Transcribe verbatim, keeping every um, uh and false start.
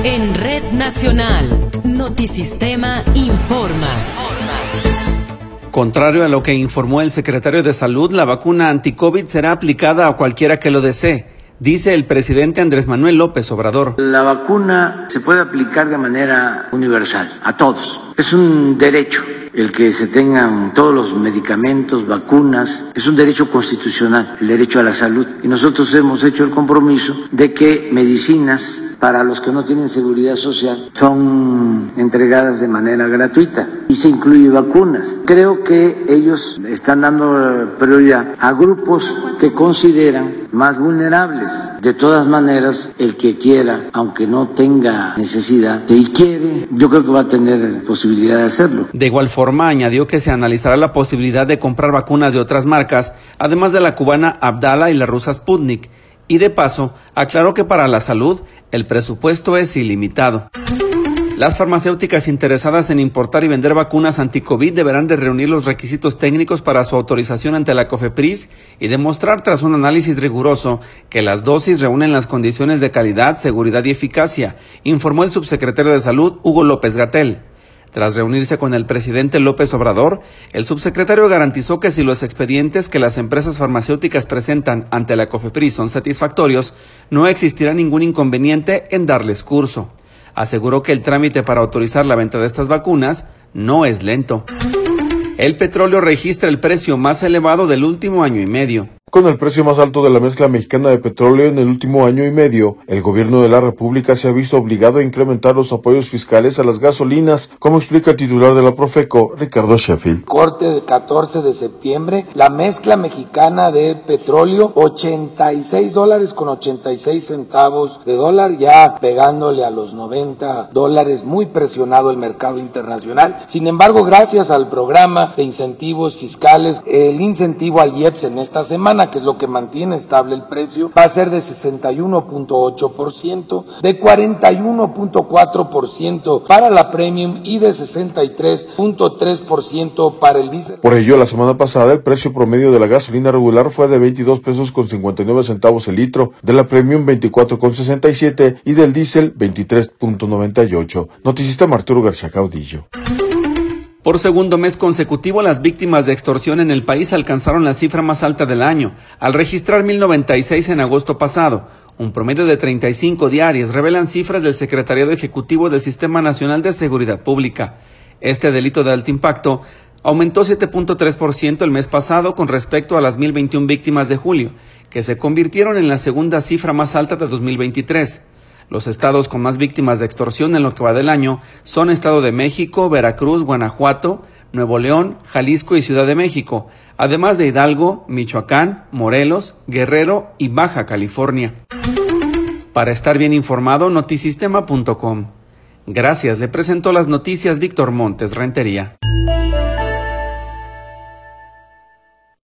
En Red Nacional, Notisistema informa. Contrario a lo que informó el secretario de Salud, la vacuna anti-COVID será aplicada a cualquiera que lo desee, dice el presidente Andrés Manuel López Obrador. La vacuna se puede aplicar de manera universal a todos. Es un derecho el que se tengan todos los medicamentos, vacunas. Es un derecho constitucional, el derecho a la salud. Y nosotros hemos hecho el compromiso de que medicinas para los que no tienen seguridad social son entregadas de manera gratuita y se incluye vacunas. Creo que ellos están dando prioridad a grupos que consideran más vulnerables. De todas maneras, el que quiera, aunque no tenga necesidad, si quiere, yo creo que va a tener posibilidad de hacerlo. De igual forma, añadió que se analizará la posibilidad de comprar vacunas de otras marcas, además de la cubana Abdala y la rusa Sputnik. Y de paso, aclaró que para la salud, el presupuesto es ilimitado. Las farmacéuticas interesadas en importar y vender vacunas anti-COVID deberán de reunir los requisitos técnicos para su autorización ante la COFEPRIS y demostrar tras un análisis riguroso que las dosis reúnen las condiciones de calidad, seguridad y eficacia, informó el subsecretario de Salud, Hugo López-Gatell. Tras reunirse con el presidente López Obrador, el subsecretario garantizó que si los expedientes que las empresas farmacéuticas presentan ante la COFEPRIS son satisfactorios, no existirá ningún inconveniente en darles curso. Aseguró que el trámite para autorizar la venta de estas vacunas no es lento. El petróleo registra el precio más elevado del último año y medio. Con el precio más alto de la mezcla mexicana de petróleo en el último año y medio, el gobierno de la República se ha visto obligado a incrementar los apoyos fiscales a las gasolinas, como explica el titular de la Profeco, Ricardo Sheffield. Corte del catorce de septiembre, la mezcla mexicana de petróleo, ochenta y seis dólares con ochenta y seis centavos de dólar, ya pegándole a los noventa dólares, muy presionado el mercado internacional. Sin embargo, gracias al programa de incentivos fiscales, el incentivo al I E P S en esta semana, que es lo que mantiene estable el precio, va a ser de sesenta y uno punto ocho por ciento, de cuarenta y uno punto cuatro por ciento para la Premium y de sesenta y tres punto tres por ciento para el diésel. Por ello, la semana pasada el precio promedio de la gasolina regular fue de veintidós pesos con cincuenta y nueve centavos el litro, de la Premium veinticuatro con sesenta y siete y del diésel veintitrés punto noventa y ocho. Notisistema Arturo García Caudillo. Por segundo mes consecutivo, las víctimas de extorsión en el país alcanzaron la cifra más alta del año, al registrar mil noventa y seis en agosto pasado. Un promedio de treinta y cinco diarias, revelan cifras del Secretariado Ejecutivo del Sistema Nacional de Seguridad Pública. Este delito de alto impacto aumentó siete punto tres por ciento el mes pasado con respecto a las mil veintiuna víctimas de julio, que se convirtieron en la segunda cifra más alta de dos mil veintitrés. Los estados con más víctimas de extorsión en lo que va del año son Estado de México, Veracruz, Guanajuato, Nuevo León, Jalisco y Ciudad de México, además de Hidalgo, Michoacán, Morelos, Guerrero y Baja California. Para estar bien informado, notisistema punto com. Gracias, le presentó las noticias Víctor Montes Rentería.